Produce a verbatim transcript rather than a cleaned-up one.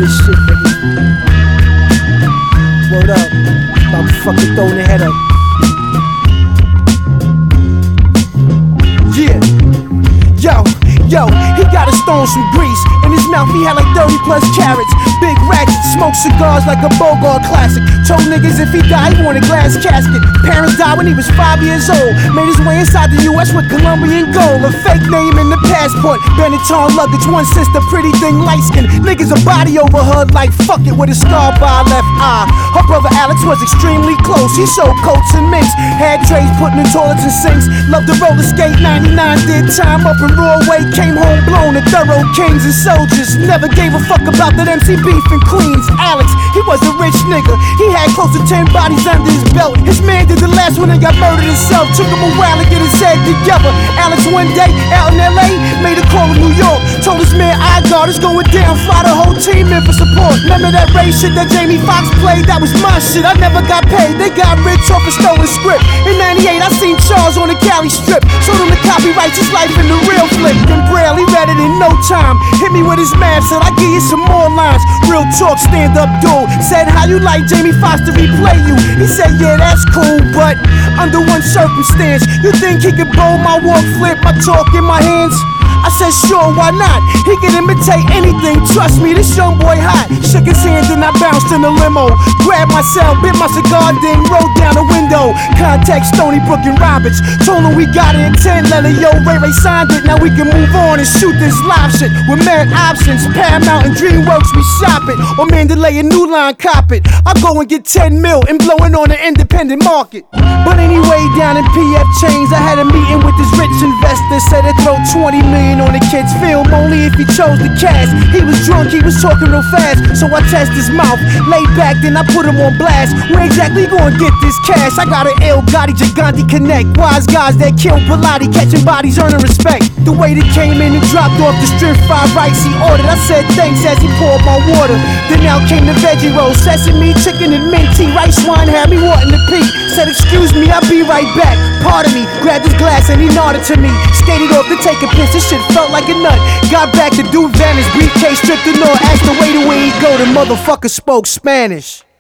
this shit, nigga. Word up. About to fucking throw the head up. Yeah. Yo, yo, he got a stone from Greece. In his mouth he had like thirty plus carrots. Big ratchet, smoked cigars like a Bogart classic. Told niggas if he died he wanted glass casket. Parents died when he was five years old. Made his way inside the U S with Colombian gold. A fake name in the passport. Benetton luggage, one sister, pretty thing, light skin. Niggas a body over her like fuck it with a scar by her left eye. Her brother Alex was extremely close. He sold coats and mints. Had trays putting in toilets and sinks. Loved to roller skate, ninety-nine did time up in Broadway. Came home blown to thorough kings and soldiers. Never gave a fuck about that M C beef in Queens. Alex, he was a rich nigga. He had close to ten bodies under his belt. His man did the last one and got murdered himself. Took him a while to get his head together. Alex one day out in L A made a call to New York. Told his man I got it's going down. Fly the whole team in for support. Remember that race shit that Jamie Foxx played? That was my shit. I never got paid. They got rich off a stolen script. In ninety-eight I seen Charles on the Cali strip. Showed him the copyrights his life in the real flick. Then Braille, he read it in no time. Hit me with his math, said I give you some more lines. Real talk, stand up dude. Said how you like Jamie Foxx to replay you? He said yeah that's cool, but under one circumstance. You think he could bowl my walk, flip my talk in my hands? I said sure, why not? He can imitate anything, trust me, this young boy hot. Shook his hand and I bounced in the limo. Grabbed myself, bit my cigar, then rolled down the window. Contact Stony Brook and Roberts. Told him we got an intent letter, yo, Ray Ray signed it. Now we can move on and shoot this live shit. With merit options, Paramount and DreamWorks, we shop it. Or Mandalay and New Line, cop it. I go and get ten mil and blow it on the independent market. But anyway, down in P F Chains, I had a meeting with this rich investor. Said he'd throw twenty million on the kid's film only if he chose the cash. He was drunk, he was talking real fast, so I test his mouth. Laid back, then I put him on blast. Where exactly you gonna get this cash? I got an El Gotti Gigante Connect. Wise guys that kill Pilati, catching bodies, earning respect. The way that came in and dropped off the strip fried rice he ordered. I said thanks as he poured my water. Then out came the veggie roll, sesame, chicken and mint tea. Rice wine had me wanting to pee. Said excuse me, I'll be right back. Pardon me, grabbed his glass and he nodded to me. Skated off to take a piss, this shit felt like a nut. Got back to do Vanish, briefcase stripped the door. Asked the waiter where he go, the motherfucker spoke Spanish.